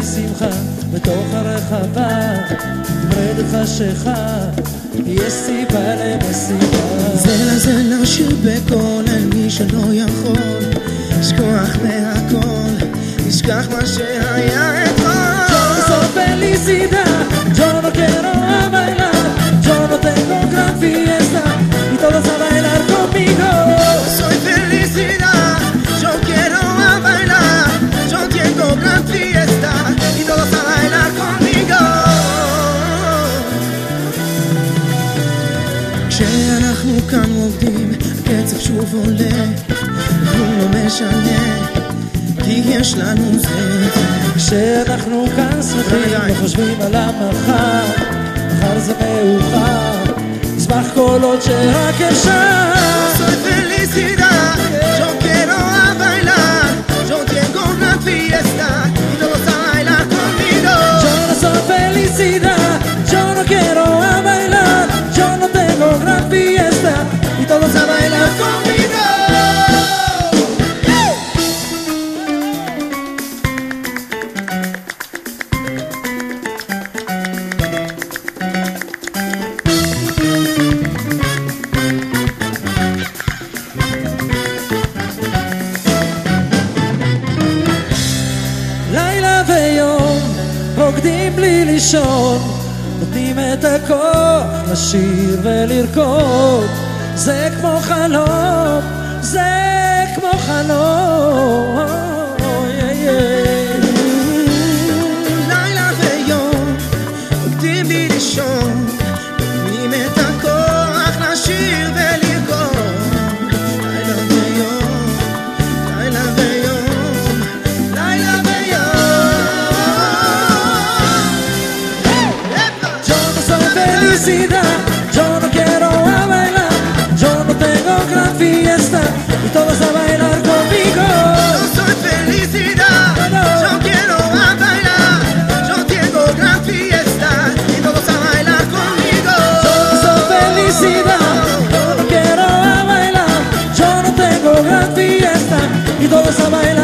שמחה בתוך הרחבה, תרד חשיכה, יש סיבה למסיבה. זה לזה נשאיר בקול אל מי שלא יכול לשכוח מהכל, נשכח מה שהיה אתמול. Yo no soy felicidad, yo no quiero a bailar, yo no tengo gran fiesta y todos a bailar conmigo. Soy felicidad, yo quiero a bailar, yo tengo gran fiesta y todos a bailar conmigo. כשאנחנו כאן עובדים, הקצב שוב עולה, הוא לא משנה, כי יש לנו זה. כשאנחנו כאן שמחים וחושבים על המחר, מחר זה מאוחר, נשמח כל עוד שרק אפשר. Soy felicidad, yo quiero a bailar, yo tengo una fiesta y todos a bailar conmigo. Yo no soy felicidad, yo no quiero a bailar, yo no tengo gran fiesta y todos a bailar conmigo. לילה ויום רוקדים בלי לישון, נותנים את הכוח לשיר ולרקוד. זה כמו חלום, זה כמו חלום. לילה ויום רוקדים בלי לישון, נותנים את הכוח לשיר ולרקוד. לילה ויום, לילה ויום, לילה Yo no soy felicidad, yo no quiero a bailar, yo no tengo gran fiesta y todos a bailar conmigo. No soy felicidad, yo quiero a bailar, yo tengo gran fiesta y todos a bailar conmigo. Yo no soy felicidad, yo no quiero a bailar, yo no tengo gran fiesta y todos a bailar.